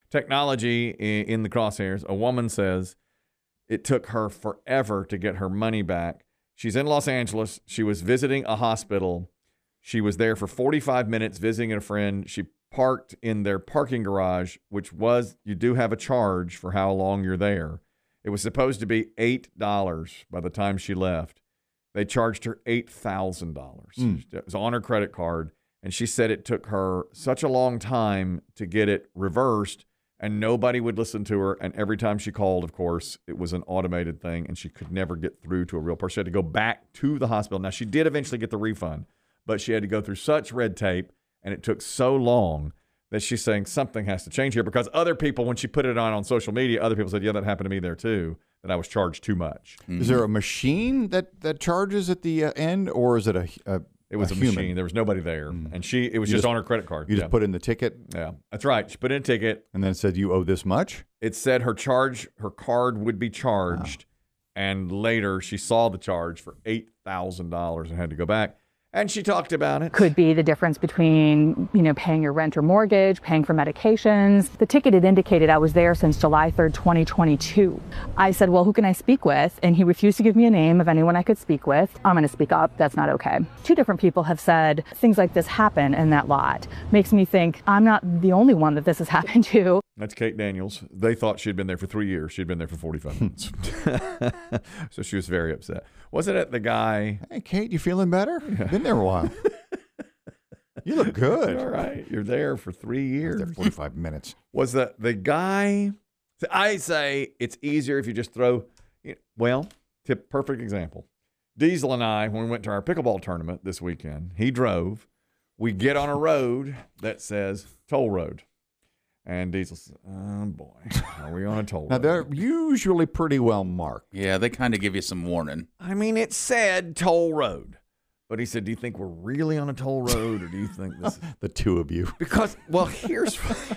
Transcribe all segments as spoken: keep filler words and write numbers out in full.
technology in the crosshairs. A woman says it took her forever to get her money back. She's in Los Angeles. She was visiting a hospital. She was there for forty-five minutes visiting a friend. She parked in their parking garage, which was, you do have a charge for how long you're there. It was supposed to be eight dollars by the time she left. They charged her eight thousand dollars. Mm. It was on her credit card. And she said it took her such a long time to get it reversed, and nobody would listen to her. And every time she called, of course, it was an automated thing, and she could never get through to a real person. She had to go back to the hospital. Now, she did eventually get the refund, but she had to go through such red tape, and it took so long that she's saying something has to change here, because other people, when she put it on on social media, other people said, yeah, that happened to me there too, that I was charged too much. Mm-hmm. Is there a machine that, that charges at the uh, end, or is it a... a It was a, a machine. There was nobody there. Mm. And she, it was just, just on her credit card. You yeah. just put in the ticket? Yeah, that's right. She put in a ticket. And then it said, you owe this much? It said her charge, her card would be charged. Wow. And later she saw the charge for eight thousand dollars and had to go back. And she talked about it. Could be the difference between, you know, paying your rent or mortgage, paying for medications. The ticket had indicated I was there since July third, twenty twenty-two. I said, well, who can I speak with? And he refused to give me a name of anyone I could speak with. I'm going to speak up. That's not okay. Two different people have said things like this happen in that lot. Makes me think I'm not the only one that this has happened to. That's Kate Daniels. They thought she'd been there for three years. She'd been there for forty-five minutes. So she was very upset. Wasn't it the guy? Hey, Kate, you feeling better? Yeah. Been there a while. You look good. All right. You're there for three years. There forty-five minutes. Was the, the guy, I say it's easier if you just throw, well, tip, perfect example. Diesel and I, when we went to our pickleball tournament this weekend, he drove. We get on a road that says toll road. And Diesel says, oh, boy, are we on a toll road? Now, they're usually pretty well marked. Yeah, they kind of give you some warning. I mean, it said toll road. But he said, do you think we're really on a toll road, or do you think this is... The two of you. Because, well, here's...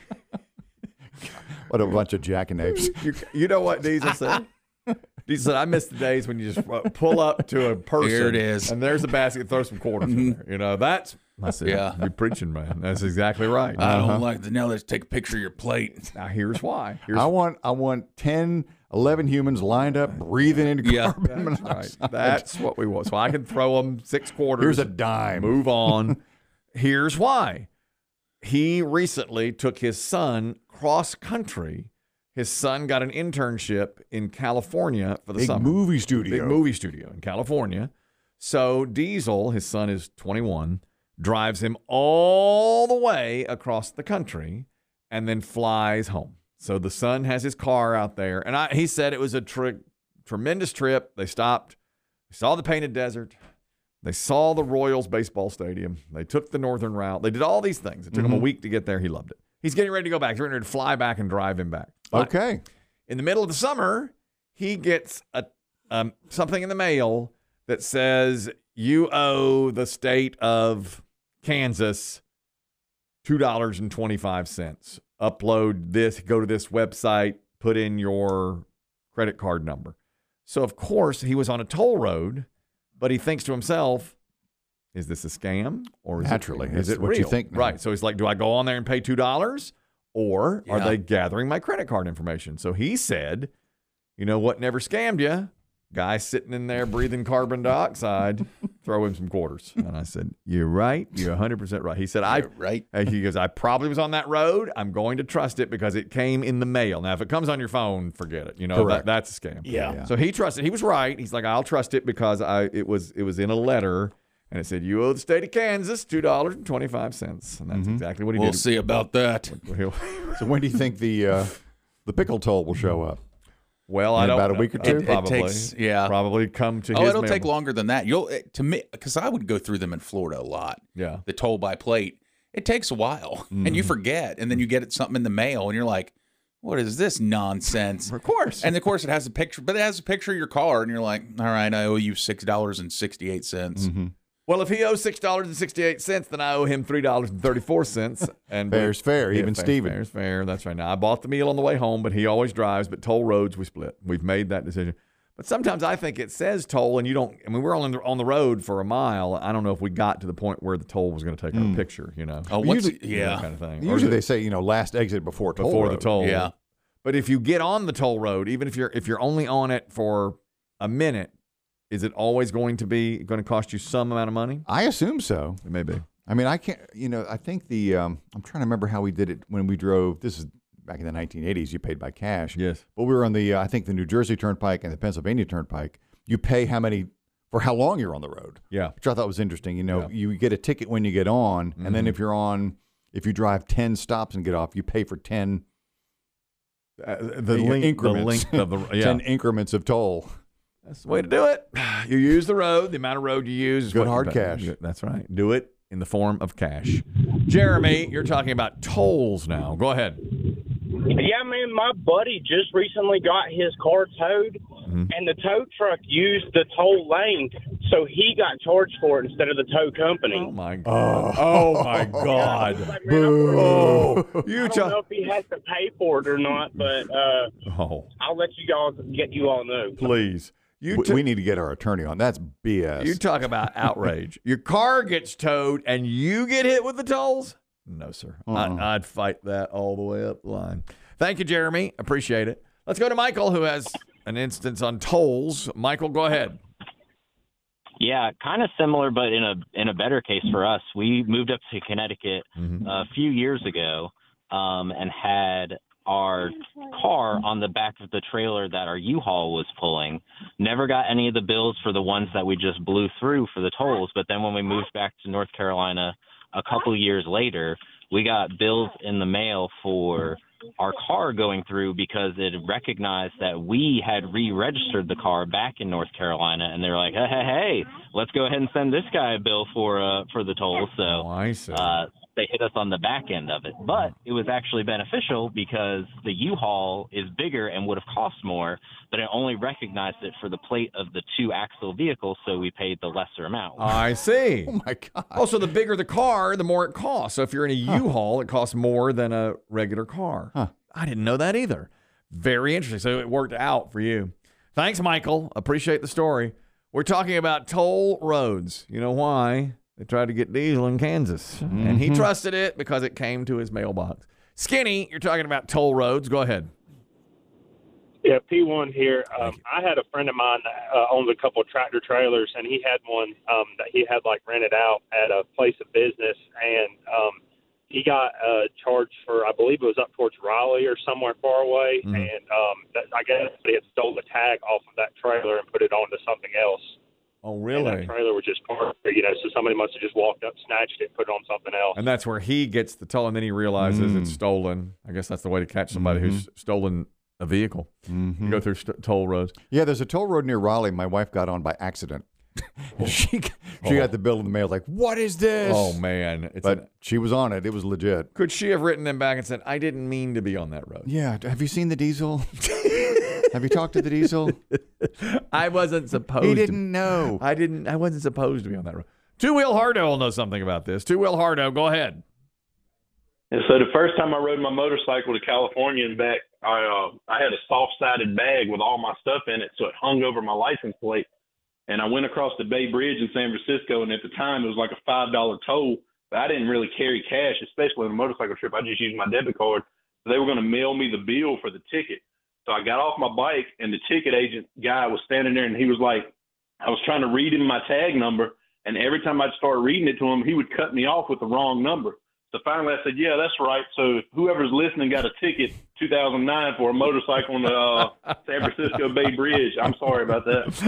What a bunch of jackanapes. You, you know what Diesel said? Diesel said, I miss the days when you just pull up to a person. Here it is. And there's a basket, throw some quarters in there. You know, that's... I said, yeah. You're preaching, man. That's exactly right. I uh-huh. don't like the, now let's take a picture of your plate. Now, here's why. Here's I want I want ten, eleven humans lined up, breathing into yeah, carbon that's monoxide. Right. That's what we want. So I can throw them six quarters. Here's a dime. Move on. Here's why. He recently took his son cross country. His son got an internship in California for the Big summer. movie studio. Big movie studio in California. So Diesel, his son is twenty-one, drives him all the way across the country and then flies home. So the son has his car out there. And I, he said it was a tri- tremendous trip. They stopped. They saw the Painted Desert. They saw the Royals baseball stadium. They took the northern route. They did all these things. It took mm-hmm. him a week to get there. He loved it. He's getting ready to go back. He's ready to fly back and drive him back. But okay. In the middle of the summer, he gets a um, something in the mail that says you owe the state of Kansas two dollars and twenty-five cents. Upload this, go to this website, put in your credit card number. So, of course, he was on a toll road, but he thinks to himself, is this a scam? Or is Naturally, it, is it what real? you think now. Right. So he's like, do I go on there and pay two dollars? Or yeah. are they gathering my credit card information? So he said, you know what never scammed you? Guy sitting in there breathing carbon dioxide, throw him some quarters. And I said, you're right. You're one hundred percent right. He said, I, right. He goes, I probably was on that road. I'm going to trust it because it came in the mail. Now, if it comes on your phone, forget it. You know, that, that's a scam. Yeah. yeah. So he trusted. He was right. He's like, I'll trust it because I it was it was in a letter. And it said, you owe the state of Kansas two dollars and twenty-five cents. And that's mm-hmm. exactly what he we'll did. We'll see about that. So when do you think the uh, the pickle toll will show up? Well, in I don't about know. a week or two. It, probably, it takes, yeah, probably come to. Oh, his it'll mail. take longer than that. You'll to me because I would go through them in Florida a lot. Yeah, the toll by plate. It takes a while, mm-hmm. and you forget, and then you get something in the mail, and you're like, "What is this nonsense?" Of course, and of course it has a picture, but it has a picture of your car, and you're like, "All right, I owe you six dollars and sixty eight cents." Mm-hmm. Well, if he owes six dollars and sixty-eight cents, then I owe him three dollars and thirty-four cents. And fair's fair, yeah, even fair, Steven. Fair's fair. That's right. Now, I bought the meal on the way home, but he always drives. But toll roads, we split. We've made that decision. But sometimes I think it says toll, and you don't. I mean, we're on the on the road for a mile. I don't know if we got to the point where the toll was going to take Mm. our picture. You know, Oh, what's Usually- yeah? that kind of thing. Or Usually is they it say, you know, last exit before toll before the road. toll. Yeah. But if you get on the toll road, even if you're if you're only on it for a minute, is it always going to be going to cost you some amount of money? I assume so. It may be. I mean, I can't, you know, I think the, um, I'm trying to remember how we did it when we drove. This is back in the nineteen eighties, you paid by cash. Yes. But we were on the, uh, I think the New Jersey Turnpike and the Pennsylvania Turnpike. You pay how many, for how long you're on the road, Yeah. which I thought was interesting. You know, Yeah. you get a ticket when you get on, and then Mhm. if you're on, if you drive ten stops and get off, you pay for ten, Uh, the The length, increments. the length of the yeah. ten increments of toll. That's the way to do it. You use the road. The amount of road you use is Good what you hard pay. cash. That's right. Do it in the form of cash. Jeremy, you're talking about tolls now. Go ahead. Yeah, man, my buddy just recently got his car towed, Mhm. and the tow truck used the toll lane, so he got charged for it instead of the tow company. Oh my god. Oh, my god. I was like, man, I'm really- Oh, I you don't know talk. if he has to pay for it or not, but uh, Oh, I'll let you guys get you all know. please. You We, t- we need to get our attorney on. That's B S. you talk about outrage. Your car gets towed and you get hit with the tolls? No, sir. Uh-uh. I, I'd fight that all the way up the line. Thank you, Jeremy. Appreciate it. Let's go to Michael, who has an instance on tolls. Michael, go ahead. Yeah, kind of similar, but in a in a better case for us. We moved up to Connecticut Mhm. a few years ago, um, and had our car on the back of the trailer that our U-Haul was pulling. Never got any of the bills for the ones that we just blew through for the tolls. But then when we moved back to North Carolina a couple years later, we got bills in the mail for our car going through because it recognized that we had re-registered the car back in North Carolina, and they were like, hey, hey, hey, let's go ahead and send this guy a bill for uh, for the toll. So Oh, I see. uh, they hit us on the back end of it. But it was actually beneficial because the U-Haul is bigger and would have cost more, but it only recognized it for the plate of the two-axle vehicle, so we paid the lesser amount. I see. Oh, my God. Also, the bigger the car, the more it costs. So if you're in a U-Haul, it costs more than a regular car. Huh. I didn't know that either. Very interesting. So it worked out for you. Thanks, Michael. Appreciate the story. We're talking about toll roads. You know why? They tried to get diesel in Kansas, and he trusted it because it came to his mailbox. Skinny, you're talking about toll roads. Go ahead. Yeah, P one here. Um, I had a friend of mine that uh, owns a couple of tractor trailers, and he had one um, that he had like rented out at a place of business, and um, he got uh, charged for, I believe it was up towards Raleigh or somewhere far away, Mhm. and um, that, I guess they had stole the tag off of that trailer and put it onto something else. Oh, And really? that trailer was just parked there, you know, so somebody must have just walked up, snatched it, put it on something else. And that's where he gets the toll, and then he realizes Mm. it's stolen. I guess that's the way to catch somebody who's stolen a vehicle. Mhm. You go through st- toll roads. Yeah, there's a toll road near Raleigh my wife got on by accident. she she Oh. got the bill in the mail like, what is this? Oh, man. It's But an- she was on it. It was legit. could she have written them back and said, I didn't mean to be on that road? Yeah. Have you seen the diesel? Have you talked to the diesel? I wasn't supposed He to. didn't know. I didn't. I wasn't supposed to be on that road. Two Wheel Hardo will know something about this. Two Wheel Hardo, go ahead. And so the first time I rode my motorcycle to California and back, I uh, I had a soft-sided bag with all my stuff in it, so it hung over my license plate. And I went across the Bay Bridge in San Francisco, and at the time it was like a five dollar toll. But I didn't really carry cash, especially on a motorcycle trip. I just used my debit card. So they were going to mail me the bill for the ticket. So I got off my bike, and the ticket agent guy was standing there, and he was like, I was trying to read him my tag number, and every time I'd start reading it to him, he would cut me off with the wrong number. So finally I said, yeah, that's right. So if whoever's listening got a ticket two thousand nine for a motorcycle on the uh, San Francisco Bay Bridge, I'm sorry about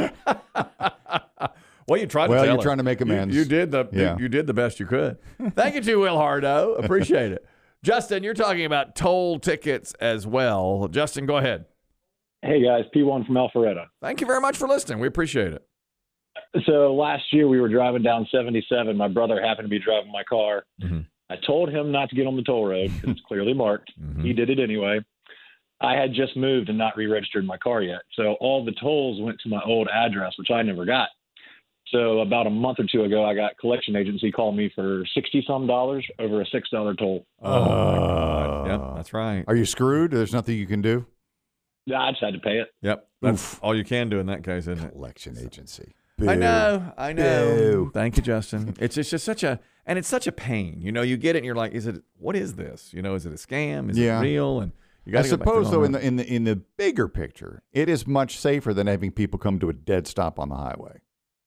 that. Well, you tried to Well, tell you're her. trying to make amends. You, you did the Yeah. you, you did the best you could. Thank you, Two Wheel Hardo. Appreciate it. Justin, you're talking about toll tickets as well. Justin, go ahead. Hey guys, P one from Alpharetta. Thank you very much for listening. We appreciate it. So last year we were driving down seventy-seven. My brother happened to be driving my car. Mhm. I told him not to get on the toll road because it's clearly marked. Mhm. He did it anyway. I had just moved and not re-registered my car yet. So all the tolls went to my old address, which I never got. So about a month or two ago, I got collection agency called me for sixty some dollars over a six dollar toll. Oh, my God. Yep, that's right. Are you screwed? There's nothing you can do? Yeah, I just had to pay it. Yep. That's all you can do in that case, isn't it? Collection agency. I know, I know. Boo. Thank you, Justin. It's just, it's just such a, and it's such a pain. You know, you get it and you're like, is it, what is this? You know, is it a scam? Is Yeah. it real? And you I got to suppose, though, in the in the in the bigger picture, it is much safer than having people come to a dead stop on the highway.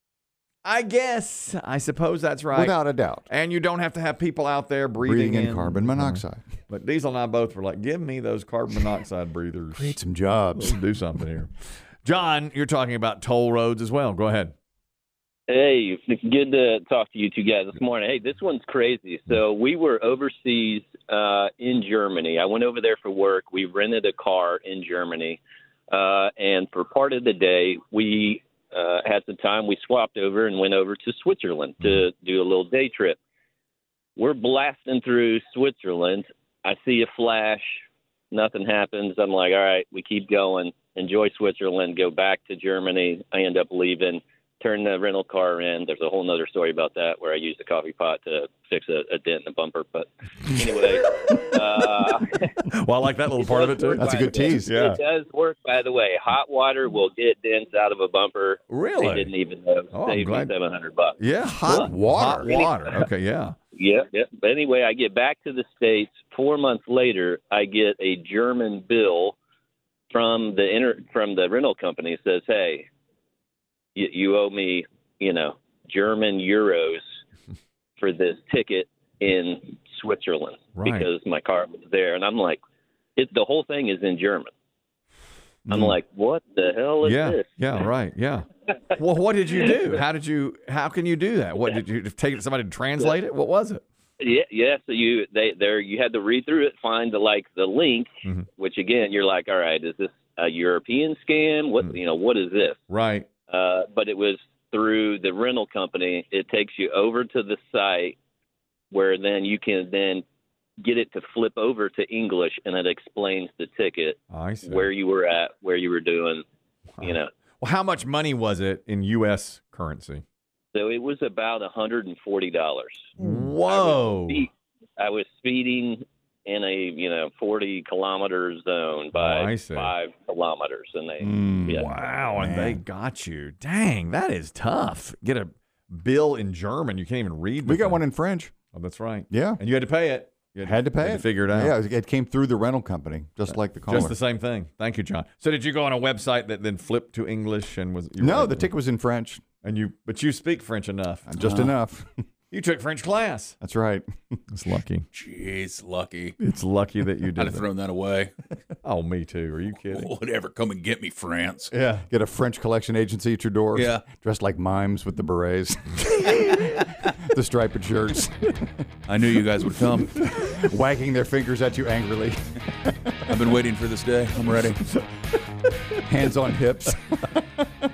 I guess, I suppose that's right. Without a doubt. And you don't have to have people out there breathing, Breathing in carbon monoxide. But Diesel and I both were like, give me those carbon monoxide breathers. Create some jobs. Let's do something here. John, you're talking about toll roads as well. Go ahead. Hey, good to talk to you two guys this morning. Hey, this one's crazy. So we were overseas uh, in Germany. I went over there for work. We rented a car in Germany. Uh, and for part of the day, we uh, had some time. We swapped over and went over to Switzerland to do a little day trip. We're blasting through Switzerland. I see a flash. Nothing happens. I'm like, all right, we keep going. Enjoy Switzerland. Go back to Germany. I end up leaving. Turn the rental car in. There's a whole nother story about that where I used a coffee pot to fix a, a dent in the bumper. But anyway. uh, well, I like that little part of it, too. That's a good tease. Yeah. It does work, by the way. Hot water will get dents out of a bumper. Really? They didn't even know. Oh, Saved me seven hundred bucks. Yeah, hot water. Hot water. Okay, yeah. Yeah, yeah. But anyway, I get back to the States. Four months later, I get a German bill from the inter- from the rental company. It says, hey, you, you owe me, you know, German euros for this ticket in Switzerland right. because my car was there. And I'm like, it, the whole thing is in German. I'm Mm. like, what the hell is yeah, this? Yeah, right, yeah. Well, what did you do? How did you? How can you do that? What did you take it to somebody to translate it? What was it? Yeah, yeah. So you they there you had to read through it, find the like the link, mm-hmm. which again you're like, all right, is this a European scam? What mm-hmm. you know? What is this? Right. Uh, but it was through the rental company. It takes you over to the site where then you can then get it to flip over to English, and it explains the ticket, I see. where you were at, where you were doing, wow. you know. Well, how much money was it in U S currency? So it was about one hundred forty dollars. Whoa. I was, speed, I was speeding in a, you know, forty kilometer zone by oh, five kilometers. And they, mm, yeah. Wow. And they got you. Dang, that is tough. Get a bill in German. You can't even read. We got thing. one in French. Oh, that's right. Yeah. And you had to pay it. You had, had to pay had it. To figure it out. Yeah, it came through the rental company, just like the caller. Just the same thing. Thank you, John. So did you go on a website that then flipped to English and was? You no, the ticket was in French. And you, but you speak French enough. Just uh, enough. You took French class. That's right. It's lucky. Jeez, lucky. It's lucky that you did. I'd have that. thrown that away. Oh, me too. Are you kidding? Whatever. Come and get me, France. Yeah. Get a French collection agency at your door. Yeah. Dressed like mimes with the berets. The striped shirts. I knew you guys would come. Wagging their fingers at you angrily. I've been waiting for this day. I'm ready. Hands on hips.